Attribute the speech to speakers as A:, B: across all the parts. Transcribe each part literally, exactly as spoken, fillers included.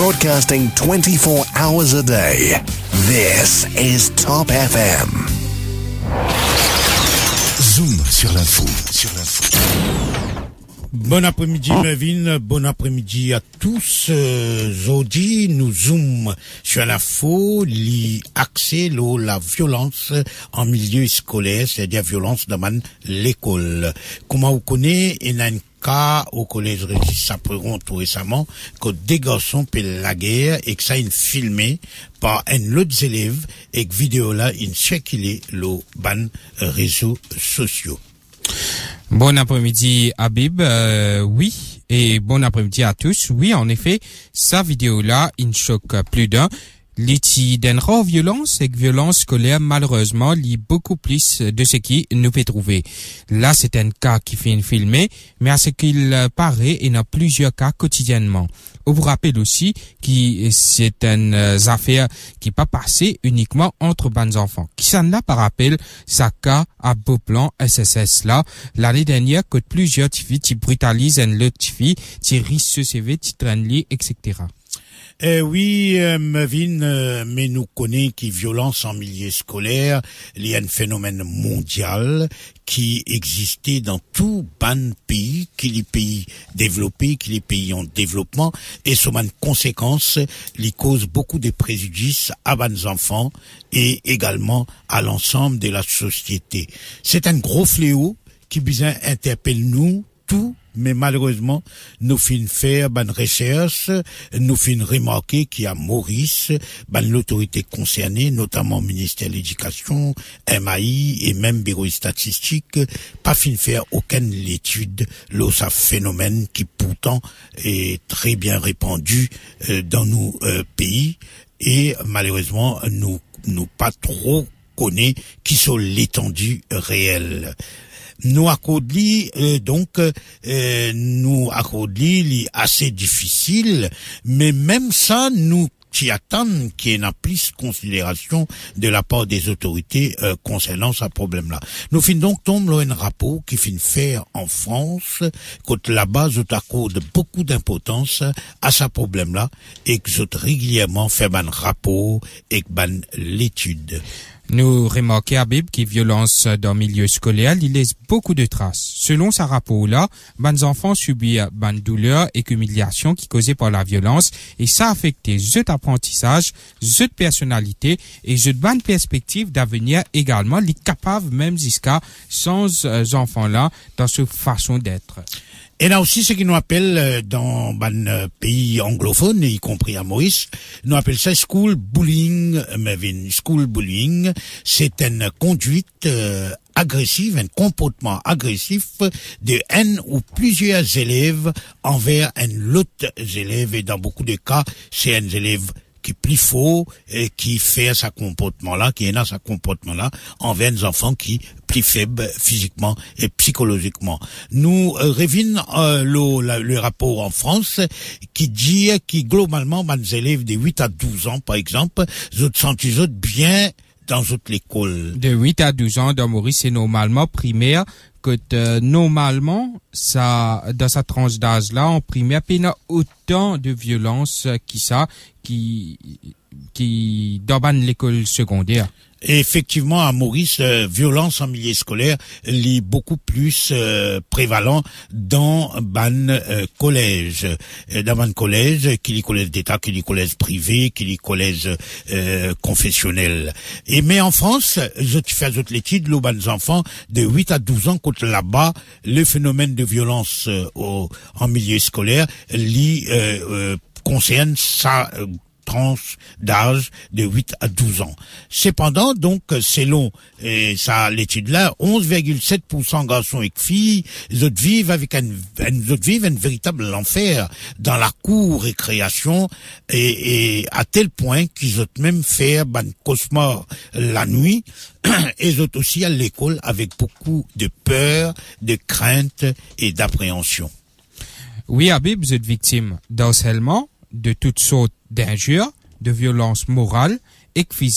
A: broadcasting twenty-four hours a day. This is Top F M. Zoom sur l'info, sur l'info.
B: Bon après-midi Mervyn, bon après-midi à tous. Aujourd'hui, nous zoom sur l'info, l'accès à la violence en milieu scolaire, c'est-à-dire violence dans l'école. Comment vous connaissez, il y a un cas au collège Régis Sapron tout récemment, que des garçons pèlent la guerre et que ça est filmé par un autre élève et que vidéo là, il circulé le ban réseaux sociaux.
C: Bon après-midi Habib, euh, oui, et bon après-midi à tous. Oui, en effet, sa vidéo-là, il choque plus d'un. L'iti d'une rare violence et que violence scolaire, malheureusement, lit beaucoup plus de ce qui nous peut trouver. Là, c'est un cas qui fait filmer, mais à ce qu'il paraît, il y en a plusieurs cas quotidiennement. On vous rappelle aussi que c'est une affaire qui n'est pas passée uniquement entre bonnes enfants. Qui s'en a par rappel, ça cas à Beauplan S S S là, l'année dernière, que plusieurs filles qui brutalisent une autre fille, qui risquent ce C V, qui traînent lit, et cetera.
B: Eh oui, euh, Mervyn, euh, mais nous connaissons que violence en milieu scolaire, il y a un phénomène mondial qui existait dans tout ban pays, qui les pays développés, qui les pays en développement, et sur une conséquence, il cause beaucoup de préjudices à nos enfants et également à l'ensemble de la société. C'est un gros fléau qui bien interpelle nous tous. Mais malheureusement, nous fin faire ban recherche, nous fin remarquer qu'il y a Maurice, ban l'autorité concernée, notamment le ministère de l'Éducation, M A I et même Bureau statistique, pas fin faire aucune étude de ce phénomène qui pourtant est très bien répandu euh, dans nos euh, pays et malheureusement nous nous pas trop connaît qui sont l'étendue réelle. Nous accordons euh, donc euh, nous accordons assez difficile, mais même ça nous qui attendent qu'il y ait une plus considération de la part des autorités euh, concernant ce problème-là. Nous fin donc tombe un rapport qui fin faire en France, que là-bas nous accorde beaucoup d'importance à ce problème-là et que nous régulièrement fait un rapport et ban l'étude.
C: Nous remarquons à Bib que violence dans le milieu scolaire, il laisse beaucoup de traces. Selon ce rapport-là, les enfants subissent des douleurs et humiliations qui causées par la violence et ça affecte leur apprentissage, leur personnalité et leur bonne perspective d'avenir également, les capables même jusqu'à sans enfants-là dans cette façon d'être.
B: Et là aussi, ce qui nous appelle dans un pays anglophone, y compris à Maurice, nous appelle ça school bullying, Mervyn. School bullying, c'est une conduite euh, agressive, un comportement agressif de un ou plusieurs élèves envers un autre élève. Et dans beaucoup de cas, c'est un élève qui est plus faux et qui fait ce comportement-là, qui est dans ce comportement-là envers des enfants qui plus faibles physiquement et psychologiquement. Nous euh, revenons euh, le, le rapport en France qui dit que globalement, les élèves de huit à douze ans, par exemple, ils sont bien dans toute l'école.
C: De huit à douze ans, dans Maurice, c'est normalement primaire, que euh, normalement, ça, dans sa tranche d'âge-là, en primaire, il y a autant de violence qui ça, qui, qui, dans l'école secondaire.
B: Et effectivement, à Maurice, euh, violence en milieu scolaire est beaucoup plus euh, prévalent dans ban euh, collège, euh, dans ban collège, qui est collège d'État, qui est collège privé, qui est collège euh, confessionnel. Et mais en France, je fais l'étude, les ban enfants de huit à douze ans, quand là-bas, le phénomène de violence euh, au, en milieu scolaire, lui euh, euh, concerne ça. Euh, tranche d'âge de huit à douze ans. Cependant, donc, selon euh, ça, l'étude-là, onze virgule sept pour cent garçons et filles, ils autres vivent avec un, ils autres vivent un véritable enfer dans la cour récréation et, et à tel point qu'ils ont même fait ban cauchemar la nuit et ils ont aussi à l'école avec beaucoup de peur, de crainte et d'appréhension.
C: Oui, Habib, vous êtes victime d'harcèlement, de toutes sortes d'injures, de violences morales et physiques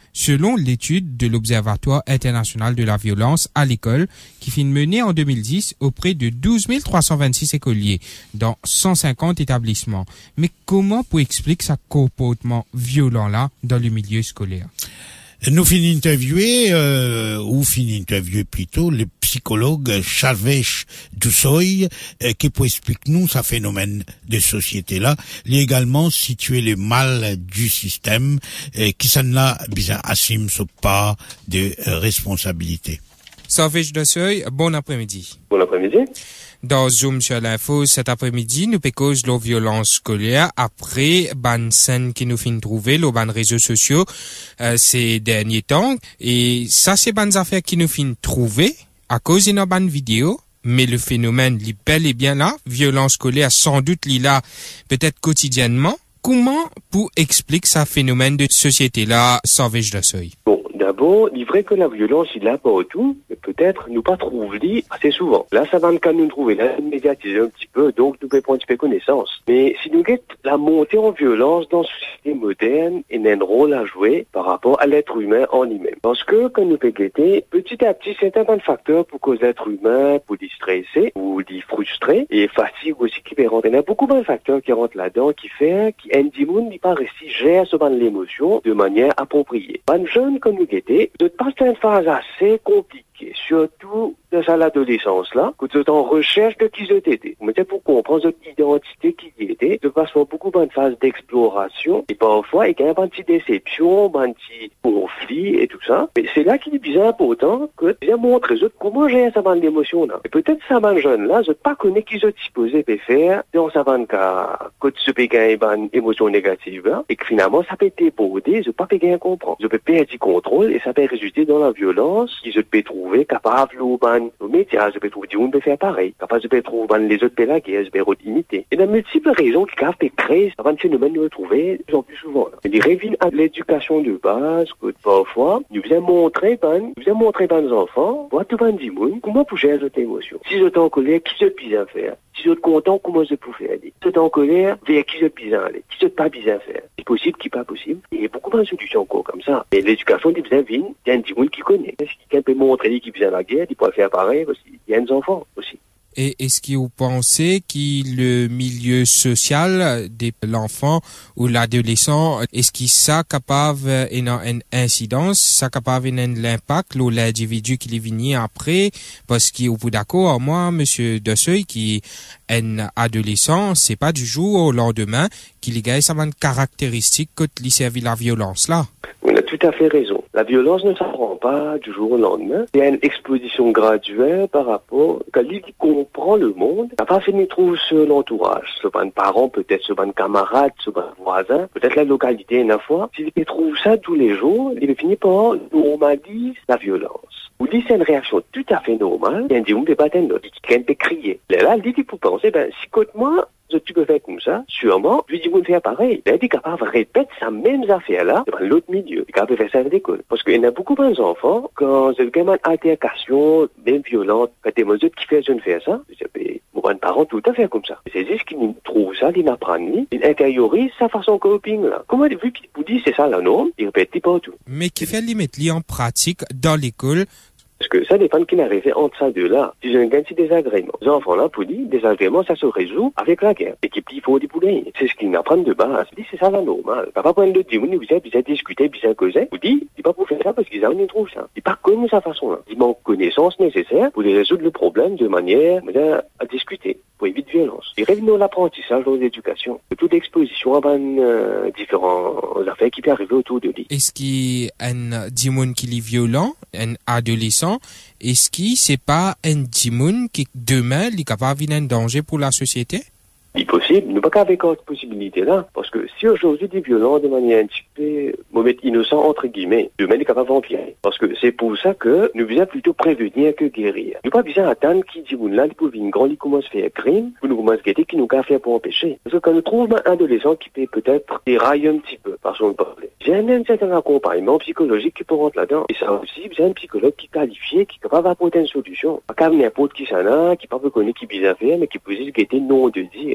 C: selon l'étude de l'Observatoire international de la violence à l'école qui fut menée en deux mille dix auprès de douze mille trois cent vingt-six écoliers dans cent cinquante établissements. Mais comment pour expliquer ce comportement violent-là dans le milieu scolaire?
B: Nous finissons interviewer, euh, ou finissons interviewer plutôt, le psychologue Chavech Doussoy, euh, qui peut expliquer nous ce phénomène de société-là. Il est également situé le mal du système, euh, qui s'en a bien assume ce pas de euh, responsabilité.
C: Chavech Doussoy, bon après-midi.
D: Bon après-midi.
C: Dans Zoom sur l'info, cet après-midi, nous pécose la violence scolaire après ban scène qui nous fin trouver, les ban réseaux sociaux, euh, ces derniers temps. Et ça, c'est ban affaires qui nous fin trouver à cause de nos ban vidéo. Mais le phénomène, il bel et bien là, violence scolaire, sans doute, il là, peut-être quotidiennement. Comment pour expliquer ce phénomène de société-là, Chavech Doussoy?
D: Bon, d'abord, il est vrai que la violence, il l'a pas tout, mais peut-être nous pas trouver assez souvent. Là, ça va quand nous trouver, là, médiatiser un petit peu, donc nous pouvons prendre un petit peu connaissance. Mais si nous guettons la montée en violence dans la société moderne, il y a un rôle à jouer par rapport à l'être humain en lui-même. Parce que, quand nous pouvons guetter, petit à petit, c'est un bon facteur pour cause l'être humain, pour les stresser, ou les frustrer, et fatigue aussi qui peut rentrer. Il y a beaucoup de facteurs qui rentrent là-dedans, qui fait, qui Indimoun n'est pas réussi gère ce ban l'émotion de manière appropriée. Ban jeune comme nous guetter, de passer une phase assez compliquée, surtout dans l'adolescence là, que vous êtes en recherche de qui vous étiez. Mais c'est pour comprendre votre identité qui y était, de passer beaucoup de phase d'exploration, et parfois, il y a un petit déception, un petit conflit et tout ça. Mais c'est là qu'il est bien important que de bien montrer aux autres comment gérer sa bande d'émotion là. Et peut-être sa bande jeune là, vous n'êtes pas connaître qui vous êtes supposé faire dans sa bande cas, quand tu peux gagner une émotion négative là, et que finalement, ça peut être débordé, vous ne peux pas bien comprendre. Vous pouvez perdre du contrôle, et ça peut résulter dans la violence, qui se peut trouver capable ou ban aux médias, je peux trouver du monde peut faire pareil. Capable, je peux trouver ban les autres la guerre, je peux imiter. Et il y a multiples raisons qui peuvent créer ce phénomène nous retrouver de plus en plus souvent. Il revient à l'éducation de base, que parfois, nous vient montrer ban, nous vient montrer ban nos enfants, voir tout ban du monde, comment pour gérer cette émotion. Si je suis en colère, qui je bien faire? Si je suis content, comment je peux faire? Si je suis en colère, vers qui je bien aller? Si je suis pas bien faire? C'est possible, qui pas possible. Il y a beaucoup de solutions encore comme ça. Et l'éducation des bien vine, il y a un petit monde qui connaît. Si quelqu'un peut montrer qui vient la guerre, il pourrait faire pareil aussi. Il y a des enfants aussi.
C: Et est-ce que vous pensez que le milieu social de l'enfant ou l'adolescent, est-ce qu'il ça capable d'avoir une incidence, ça capable d'avoir l'impact sur l'individu qui est venu après? Parce qu'il est d'accord, moi, monsieur Doussoy, qui est un adolescent, c'est pas du jour au lendemain qu'il a sa caractéristique que il servi la violence là.
D: On a tout à fait raison. La violence ne s'apprend pas du jour au lendemain. Il y a une exposition graduelle par rapport à lui qui comprend le monde. Il n'a pas fini de trouver sur l'entourage. Ce bon parent, peut-être ce bon camarade, ce bon voisin, peut-être la localité une fois. S'il trouve ça tous les jours, il finit par normaliser la violence. Ou dit c'est une réaction tout à fait normale. Il y a un dit, on ne peut pas attendre, il peut crier. Là, il dit, pour penser, ben, si côté moi, tu peux faire comme ça, sûrement, lui dit, vous faire pareil. Il est capable de répéter sa même affaire-là dans l'autre milieu. Il est capable de faire ça à l'école. Parce qu'il y a beaucoup d'enfants, quand c'est vraiment une altercation, même violente, quand des mesures qui font jeune faire ça, mon grand parent tout à fait comme ça. C'est juste qu'il trouve ça, il apprend, il intériorise sa façon de coping, là. Comment, vu qu'il vous dit, c'est ça la norme, il répète partout.
C: Mais qui fait limite en pratique dans l'école?
D: Parce que ça dépend de qui arrive entre ça deux-là. Si j'ai un petit désagrément. Les enfants là, pour dire, désagrément, ça se résout avec la guerre. Et qu'il faut des poulets. C'est ce qu'ils apprennent de base. Il dit, c'est ça la normale. Papa prend le dit, vous avez bien discuté, bien causé. Vous dit, il pas pour faire ça parce qu'ils ont une trouve ça. Il pas comme sa façon là. Il manque connaissance nécessaire pour résoudre le problème de manière à discuter, pour éviter violence. Il revient dans l'apprentissage, dans l'éducation. De toute exposition à euh, différents affaires qui peuvent arriver autour de lui.
C: Est-ce qu'il y a un dimon qui est violent, un adolescent? Est-ce que c'est pas un dimon qui demain est capable d'un danger pour la société?
D: Il est possible, nous pas qu'avec cette possibilité-là, parce que si aujourd'hui des violents de manière un petit peu, mauvais innocent entre guillemets, demain il est capable d'empirer. Parce que c'est pour ça que nous visons plutôt prévenir que guérir. Nous pas besoin d'attendre qui dit là, il peut une grande, il commence à faire crime, pour nous commencer à guetter, qui nous a fait pour empêcher. Parce que quand nous trouvons un adolescent qui peut peut-être dérailler un petit peu, par son parler, j'ai un certain accompagnement psychologique qui peut rentrer là-dedans. Et ça aussi, j'ai un psychologue qui est qualifié, qui est capable d'apporter une solution. Pas comme n'importe qui s'en a, qui pas peut connaître qui bien faire, mais qui peut juste guetter non de dire.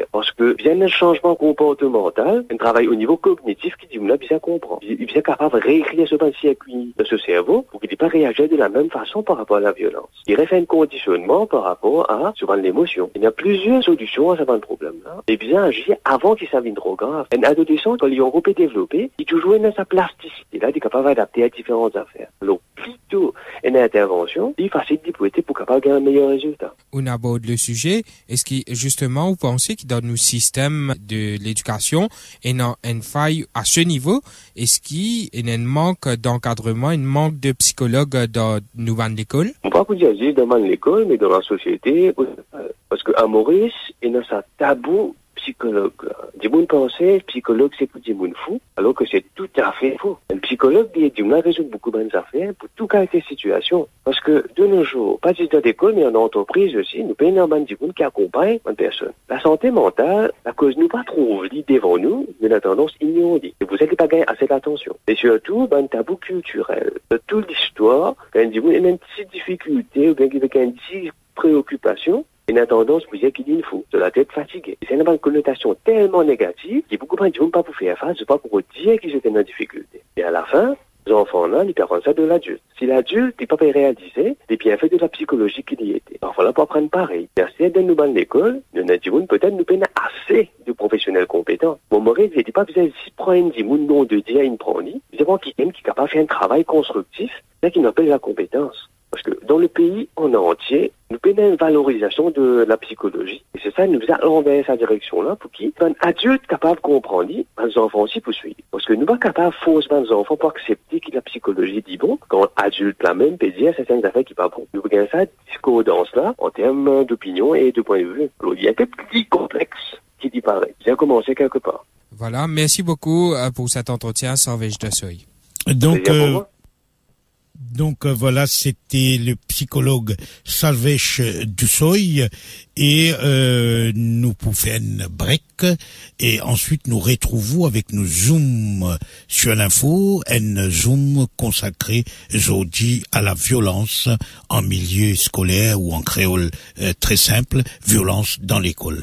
D: Parce que bien un changement comportemental, un travail au niveau cognitif qui dit, on a bien comprendre. Il est bien capable de réécrire ce circuit de ce cerveau pour qu'il n'ait pas réagi de la même façon par rapport à la violence. Il refait un conditionnement par rapport à souvent l'émotion. Il y a plusieurs solutions à ce problème-là. Et bien agir avant qu'il s'avère trop grave. Un adolescent, quand il est en groupe développé, il toujours dans sa plasticité. Là, il est capable d'adapter à différentes affaires. Alors, plutôt une intervention, il est facile d'y pour capable de gagner un meilleur résultat.
C: On aborde le sujet. Est-ce que, justement, vous pensez que dans nos systèmes de l'éducation, il y a une faille à ce niveau? Est-ce qu'il y a un manque d'encadrement, un manque de psychologues dans nous dans l'école?
D: On ne peut pas dire dans l'école, mais dans la société, parce qu'à Maurice, il y a un tabou psychologue. Du monde pensait, psychologue, c'est pour du monde fou, alors que c'est tout à fait faux. Un psychologue, il dit, on a résoudre beaucoup de bonnes affaires pour tout cas de situation. Parce que, de nos jours, pas juste dans l'école, mais en entreprise aussi, nous payons un bande du monde qui accompagne une personne. La santé mentale, la cause nous pas trop vite devant nous, mais la tendance ignorée. Et vous n'allez pas gagner assez d'attention. Et surtout, ben, tabou culturel. De toute l'histoire, quand il dit, il y a une petite difficulté, ou bien qu'il y a une petite préoccupation, il y a une tendance pour dire qu'il est fou, de la tête fatiguée. C'est une connotation tellement négative qu'il y a beaucoup de gens qui ne vont pas pour faire face, pas pour dire qu'ils étaient en difficulté. Et à la fin, les enfants-là, ils perdent ça de l'adulte. Si l'adulte n'est pas réalisé, les bienfaits de la psychologie qu'il y était. Parfois, là, pour apprendre pareil. Il y a certains nous dans l'école, il y en a des gens, peut-être, nous peinons assez de professionnels compétents. Mon Maurice, il dit pas, vous avez si prendre des gens, non de dire, il prend dit. Vous avez quelqu'un qui est capable de faire un travail constructif, c'est qui appelle la compétence. Parce que dans le pays en entier, nous payons une valorisation de la psychologie. Et c'est ça, nous allons vers cette direction-là pour qu'il y ait un adulte capable de comprendre, les enfants aussi pour suivre. Parce que nous ne sommes pas capables, faussement, les enfants pour accepter que la psychologie dit bon, quand adulte la même peut dire certaines affaires qui ne sont pas bon. Nous avons ça, discordance-là, en termes d'opinion et de point de vue. Alors, il y a quelques petits complexes qui disparaissent. Bien commencer quelque part.
C: Voilà, merci beaucoup pour cet entretien, Salvage de Soy.
B: Donc, euh, Donc euh, voilà, c'était le psychologue Salvage Dussoy et euh, nous pouvons faire une break et ensuite nous retrouvons avec nos Zoom sur l'info, un Zoom consacré aujourd'hui à la violence en milieu scolaire ou en créole euh, très simple, violence dans l'école.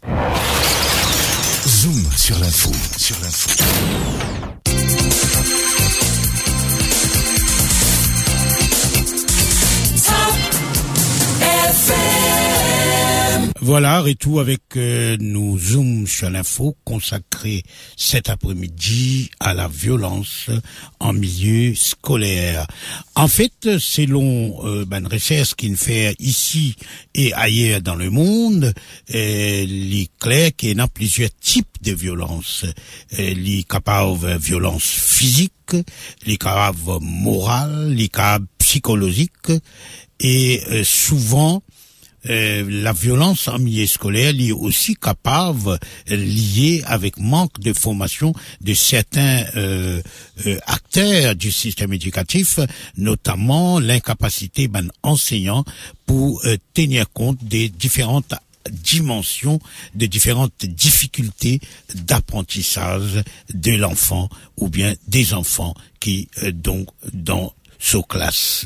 A: Zoom sur l'info, sur l'info.
B: Voilà, retour avec euh, nos Zoom sur l'info consacré cet après-midi à la violence en milieu scolaire. En fait, selon euh, ben, une recherche qu'il fait ici et ailleurs dans le monde, euh, il est clair qu'il y a plusieurs types de violences. Euh, il est capable de violence physique, il est capable morale, il est capable psychologique et euh, souvent Euh, la violence en milieu scolaire est aussi capable, euh, liée avec manque de formation de certains euh, euh, acteurs du système éducatif, notamment l'incapacité ben, enseignants pour euh, tenir compte des différentes dimensions, de différentes difficultés d'apprentissage de l'enfant ou bien des enfants qui euh, donc dans sa classe.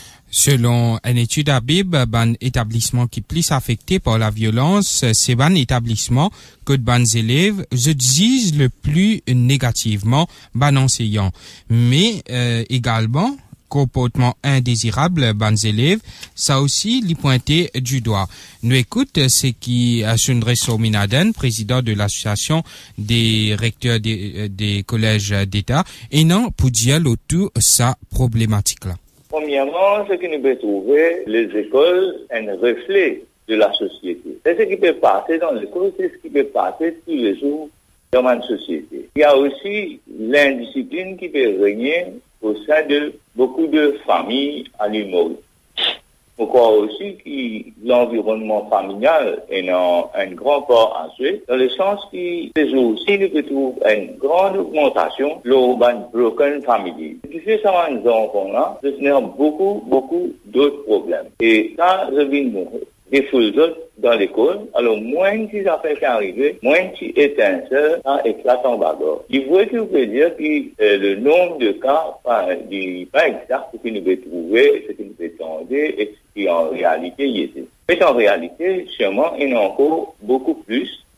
C: Selon une étude à Bib, ban établissement qui plus affecté par la violence, c'est ban établissement que ban élèves je disent le plus négativement ban enseignants. Mais euh, également comportement indésirable ban élèves, ça aussi l'y pointé du doigt. Nous écoute c'est qui Sundre Sominaden, président de l'association des recteurs des, des collèges d'État, et non pour dire autour sa problématique là.
E: Premièrement, ce que nous pouvons trouver, les écoles, un reflet de la société. C'est ce qui peut passer dans l'école, c'est ce qui peut passer tous les jours dans une société. Il y a aussi l'indiscipline qui peut régner au sein de beaucoup de familles à l'humour. On croit aussi que l'environnement familial est un, un grand part à jouer, dans le sens que ces jours-ci, nous trouvons une grande augmentation de l'urban broken family. Ce qui fait ça, les enfants-là, ce sont beaucoup, beaucoup d'autres problèmes. Et ça, je viens des foules d'autres dans l'école. Alors, moins que ça fait qu'arriver, moins que étincelle, ça éclate en bagarre. Il faut que vous pouvez dire que euh, le nombre de cas, enfin, du, pas exact, ce que nous pouvons trouver, ce que nous pouvons tendre, et ce qui en réalité y était. Mais en réalité, sûrement, il y en a encore beaucoup plus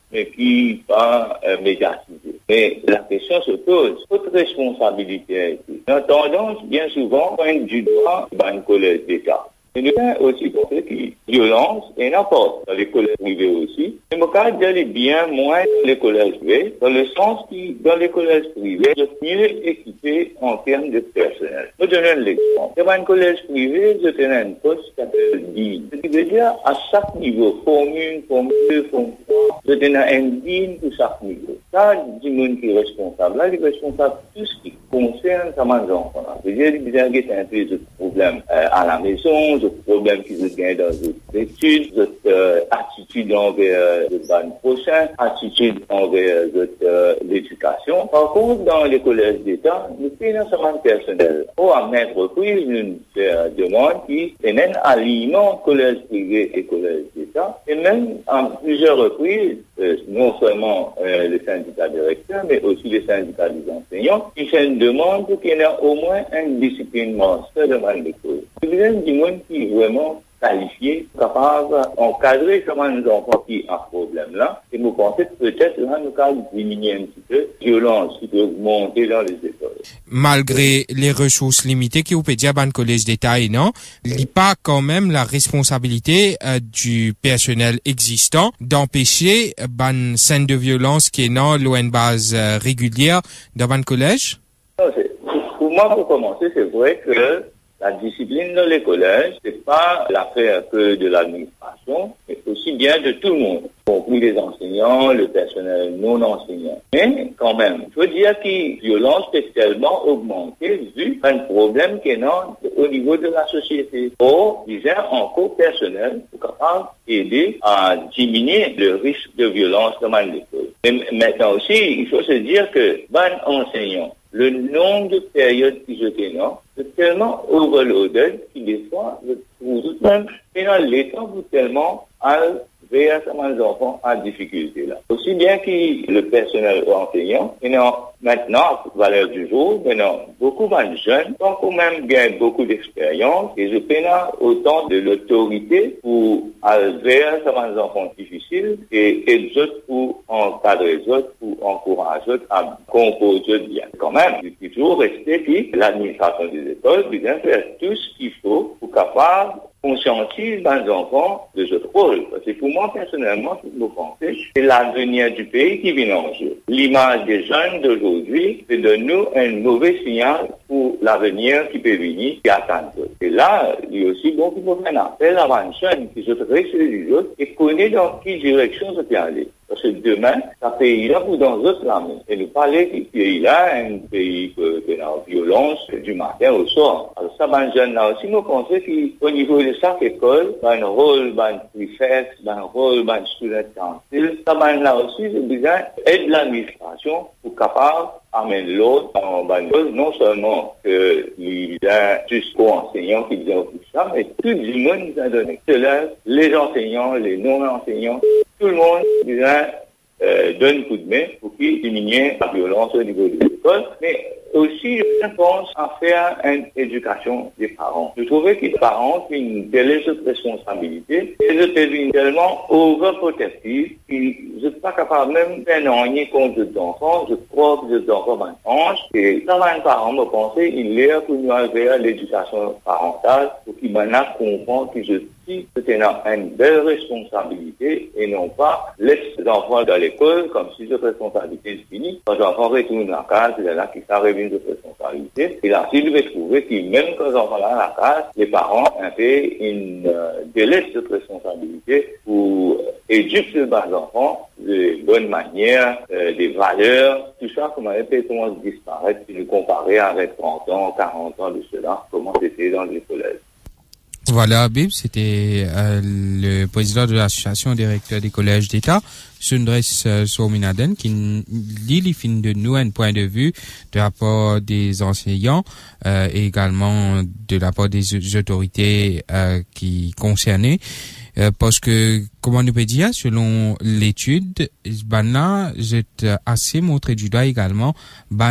E: mais qui pas euh, médiatisé. Mais la question se pose, votre responsabilité a été. On a tendance, bien souvent, à pointer du doigt dans une collège d'État. Et nous avons aussi pensé que violence est n'importe dans les collèges privés aussi. Mais mon cas d'aller bien moins dans les collèges privés, dans le sens que dans les collèges privés, vous êtes mieux équipés en termes de personnel. Je donne un exemple. Dans un collège privé, je tenais un poste qui s'appelle digne. Ce qui veut dire, à chaque niveau, forme un, forme deux, forme trois, je tenais un digne pour chaque niveau. Ça, du monde qui est responsable. Là, il est responsable de tout ce qui concerne sa main d'enfant. Je veux dire, il y a un peu de problèmes euh, à la maison, de problèmes qui se gagnent dans les études, de euh, attitude envers euh, le ban prochain, attitude envers euh, l'éducation. Par contre, dans les collèges d'État, nous faisons un semaine personnel. Pour à maintes reprises, nous euh, demandons qui est même alignement collège privé et collège d'État, et même en plusieurs reprises, euh, non seulement euh, les syndicats directeurs, mais aussi les syndicats des enseignants, qui fait une demande pour qu'il y ait au moins une discipline master de l'école. C'est bien du monde qui est vraiment qualifié, capable d'encadrer comment les enfants qui ont un problème là. Et vous pensez que peut-être là, nous allons diminuer un petit peu la violence qui peut augmenter dans les écoles.
C: Malgré les ressources limitées qui vous peut dire ban collège d'État et non, il n'y a pas quand même la responsabilité euh, du personnel existant d'empêcher ban scène de violence qui est non loin de base euh, régulière dans ban collège?
E: Non, c'est, pour moi, pour commencer, c'est vrai que la discipline dans les collèges, c'est pas l'affaire que de l'administration, mais aussi bien de tout le monde, y compris les enseignants, le personnel non enseignant. Mais quand même, il faut dire que la violence peut tellement augmenter vu un problème qui est non, au niveau de la société. Or, il y a encore personnel pour capable aider à diminuer le risque de violence dans l'école. Et maintenant aussi, il faut se dire que ban enseignant, le nombre de périodes qui je là, c'est tellement overloaded qu'il des fois, je trouve tout de même, et dans l'état, vous tellement à vers les enfants en difficulté là. Aussi bien que le personnel enseignant, et non, maintenant, valeur du jour, maintenant, beaucoup de jeunes ont quand même bien beaucoup d'expérience et je peine autant de l'autorité pour vers les enfants difficiles et, et les autres pour encadrer les autres, pour encourager les autres à composer bien. Quand même, il faut toujours rester que l'administration des écoles doit faire tout ce qu'il faut pour capable conscientiser les enfants de ce rôle. Parce que pour moi, personnellement, ce que vous pensez, c'est l'avenir du pays qui vient en jeu. L'image des jeunes d'aujourd'hui, c'est de nous un mauvais signal pour l'avenir qui peut venir, qui attend. Et là, il y a aussi bon qu'il faut faire un appel à un jeune qui se traite sur les autres et connaît dans quelle direction se peut aller. Parce que demain, ce pays-là, vous dans d'autres armées. Et nous parler que ce pays-là, un pays qui est en violence du matin au soir. Alors ça, ben, jeune là aussi, nous pensons qu'au niveau de chaque école, ben, un rôle, ben, préfet, ben, un rôle, ben, student council, ça, ben, là aussi, c'est besoin d'aide l'administration pour capable d'amener l'autre en ben, non seulement que il y a jusqu'aux enseignants qui disent tout ça, mais tout le monde nous a donné. Cela, les enseignants, les non-enseignants, tout le monde, disant, euh, donne un coup de main pour qu'il diminue la violence au niveau de l'école, mais aussi, je pense à faire une éducation des parents. Je trouvais que les parents ont une telle responsabilité et je deviens tellement overprotective qu'ils ne sont pas capables même de faire un contre les enfants. Je crois que les enfants m'enchent et ça va un parent me penser, il est pour nous aller à l'éducation parentale pour qu'ils m'en comprennent que je suis c'est une belle responsabilité et non pas laisser les enfants dans l'école comme si cette responsabilité est finie. Quand les enfants retournent à la case, c'est là qu'ils savent une responsabilité. Et là, s'ils veulent trouver que même quand les enfants sont à la case, les parents ont fait une euh, délaisse cette responsabilité pour euh, éduquer les enfants de bonne manière, euh, des valeurs, tout ça, comment les pays commencent à disparaître si nous comparons avec trente ans, quarante ans de cela, comment c'était dans les collèges.
C: Voilà, Habib, c'était euh, le président de l'association des recteurs des collèges d'État, Sundres euh, Sominaden, qui lit les films de nous un point de vue de la part des enseignants euh, et également de la part des autorités euh, qui concernées. Euh, parce que, comment on peut dire, selon l'étude, ban là, j'ai assez montré du doigt également ban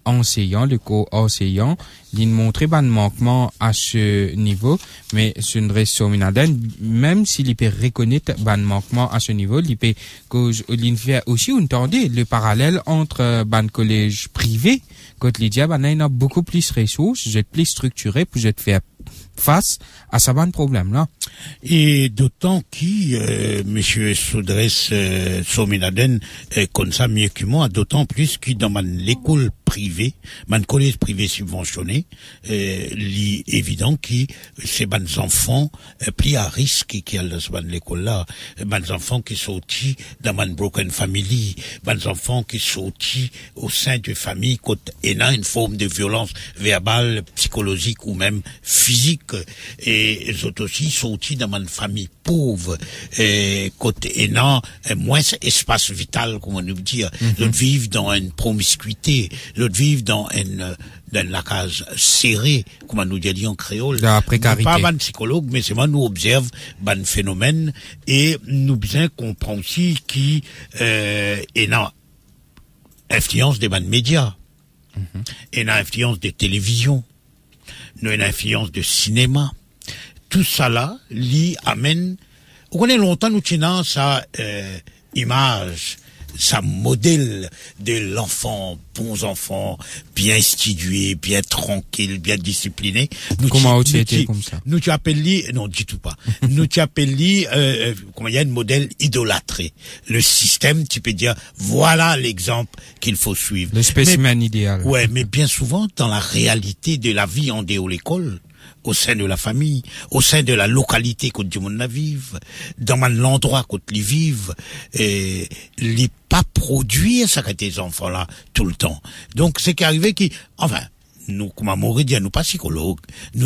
C: enseignant, le co-enseignant, il montrait ban manquement à ce niveau, mais Sundres Sominaden, même s'il peut reconnaître ban manquement à ce niveau, il peut cause, il fait aussi entendre le parallèle entre ban collège privé, quand il dit, ben, il y a beaucoup plus de ressources, vous êtes plus structuré pour être faire face à ce ban problème là.
B: Et d'autant que euh, Monsieur Sundres euh, Sominaden euh, connaît ça mieux que moi, d'autant plus que dans man l'école privée, man collège privé subventionné, euh, li évident que ces ban enfants euh, plus à risque qui a dans ban l'école là, ban enfants qui sont sortis dans man broken family, ban enfants qui sont sortis au sein de familles côté et a une forme de violence verbale, psychologique ou même physique. Et les autres aussi sortis dans une famille pauvre, et côté énan, moins espace vital, comment nous dire. Mm-hmm. L'autre vivent dans une promiscuité, l'autre vivent dans une, dans la case serrée, comment nous dire en créole.
C: La précarité.
B: Pas ban psychologue, mais c'est moi nous observe ban phénomène, et nous bien comprendre aussi qui, euh, énan, influence des ban médias, mm-hmm. et influence des télévisions, nous une influence de cinéma. Tout ça là, l'y amène. On connaît longtemps nous tenons sa euh, image, sa modèle de l'enfant, bons enfants, bien institué, bien tranquille, bien discipliné.
C: Nous comment tu étais comme ça?
B: Nous tu appelles non, dis tout pas. Nous tu appelles euh, comment il y a un modèle idolâtré. Le système, tu peux dire, voilà l'exemple qu'il faut suivre.
C: Le spécimen
B: mais,
C: idéal.
B: Ouais, mais bien souvent, dans la réalité de la vie en dehors de l'école, au sein de la famille, au sein de la localité côté du monde la vive, dans l'endroit côté les vivent, et les pas produire ça que tes enfants là tout le temps. Donc c'est qu'arrivé qui, enfin, nous comme à Mauridia, nous pas psychologues, nous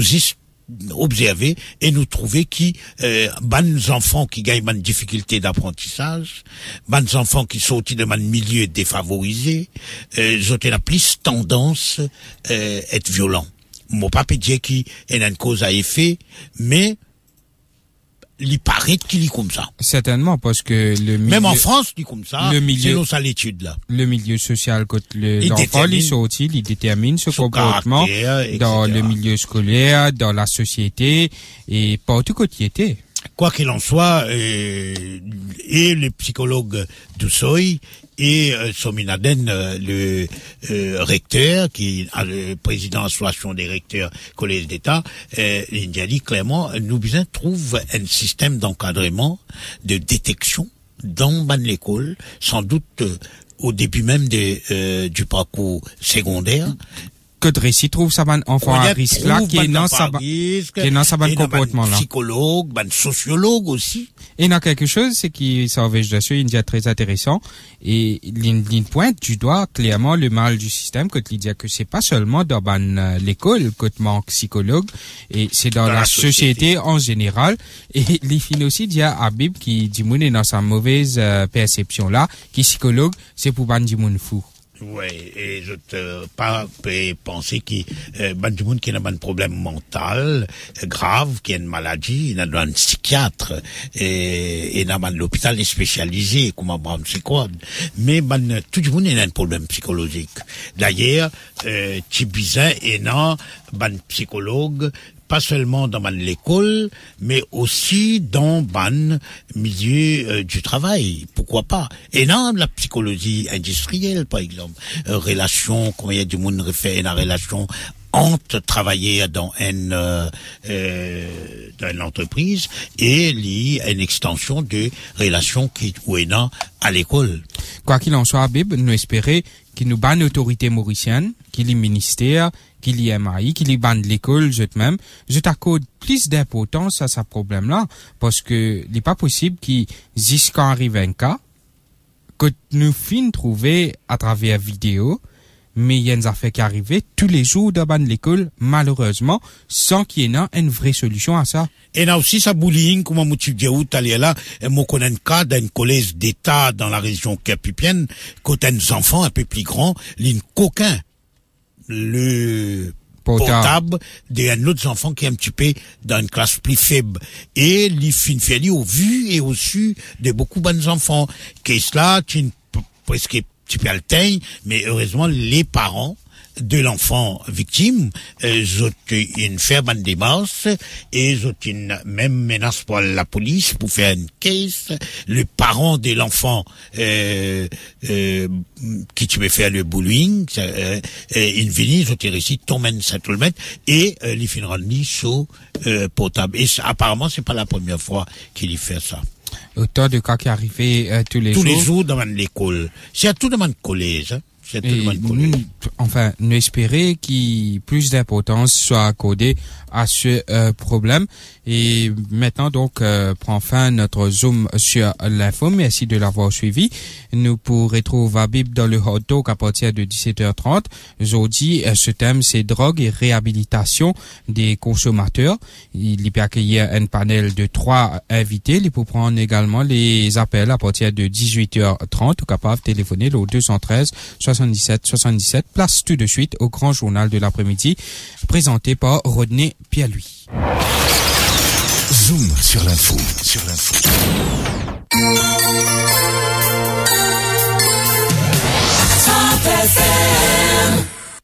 B: observer et nous trouver qui euh, bonnes enfants qui gagnent une difficulté d'apprentissage, bonnes enfants qui sortent de un milieu défavorisé, euh, ils ont la plus tendance euh, être violents. Mon papa dit qu'il y a une cause à effet, mais il paraît qu'il est comme ça.
C: Certainement, parce que le milieu...
B: Même en France, il est comme ça.
C: Le milieu...
B: C'est nos l'étude, là.
C: Le milieu social, quand l'enfant est sorti, il détermine ce comportement dans le milieu scolaire, dans la société, et partout où il était.
B: Quoi qu'il en soit, euh, et le psychologue Doussoy, et euh, Sominaden, euh, le euh, recteur, qui est le président de l'association des recteurs collège d'État, euh, il a dit clairement, nous besoin trouve un système d'encadrement, de détection dans l'école, sans doute euh, au début même de, euh, du parcours secondaire.
C: Que Dressi trouve ça ban enfant à risque là, qui est dans sa qui est dans sa ban comportement là.
B: Psychologue, ban sociologue aussi.
C: Et il y a quelque chose, c'est qui s'envêche de ce, il dit très intéressant, et il pointe du doigt clairement le mal du système, quand il dit que c'est pas seulement dans ban l'école, quand manque psychologue, et c'est dans, dans la, la société. société en général, et il finit aussi dit à Habib qui dit moun est dans sa mauvaise euh, perception là, qui psychologue, c'est pour ban du moun fou.
B: Oui, et je te pas penser qu'il euh, ben du monde qui a un problème mental euh, grave, qui a une maladie, il a un psychiatre et il a un hôpital spécialisé, comme on sait quoi. Mais ben tout le monde a un problème psychologique. D'ailleurs, euh, Tibizin et non, ben psychologue. Pas seulement dans l'école, mais aussi dans le milieu euh, du travail. Pourquoi pas? Et dans la psychologie industrielle, par exemple. Euh, relation, comment il y a du monde fait une relation entre travailler dans une, euh, euh, dans une entreprise et lié à une extension de relations qui ou est à l'école.
C: Quoi qu'il en soit, Habib, nous espérons qu'il nous bat une autorité mauricienne, qu'il y ait ministère, qu'il y ait M A I, qu'il y ait l'école, je même, je t'accorde plus d'importance à ce problème-là, parce que il n'est pas possible qu'il jusqu'à arrive un cas, que nous finissons trouver à travers vidéo, mais il y a des affaires qui arrivent tous les jours dans l'école, malheureusement, sans qu'il y ait une vraie solution à ça.
B: Et là aussi, ça bullying, comme moi, tu dis, où t'allais là, et moi, connais un cas d'un collège d'État dans la région capipienne, quand des enfants un peu plus grands, l'in coquin, le portable, portable d'un autre enfant qui est un petit peu dans une classe plus faible. Et les fin fait au vu et au su de beaucoup de bons enfants. Qu'est-ce là, tu presque tu peux le teindre, mais heureusement, les parents, de l'enfant victime, euh, zot une faire bonne démarche et zot une même menace pour la police pour faire une case. Le parent de l'enfant euh, euh, qui tu veux faire le bullying, euh, une vini, zot récit t'emmène settlement et euh, les fin rendre sous euh, potable. Et apparemment c'est pas la première fois qu'il y fait ça.
C: Autant de cas qui arrivaient euh, tous les
B: tous
C: jours.
B: Tous les jours dans l'école. C'est à tout dans le collège. Hein. C'est tout dans le collège.
C: Nous, enfin, nous espérer qu'il plus d'importance soit accordée à ce euh, problème. Et maintenant, donc, euh, prend fin notre zoom sur l'info. Merci de l'avoir suivi. Nous pourrons retrouver Habib dans le hot talk à partir de dix-sept heures trente. Aujourd'hui, euh, ce thème, c'est drogue et réhabilitation des consommateurs. Il y peut accueillir un panel de trois invités. Il peut prendre également les appels à partir de dix-huit heures trente. Capable de téléphoner au deux cent treize soixante-dix-sept soixante-dix-sept. Place tout de suite au grand journal de l'après-midi, présenté par Rodney Pierre-Louis.
A: Zoom sur l'info, sur l'info.
F: Top F M.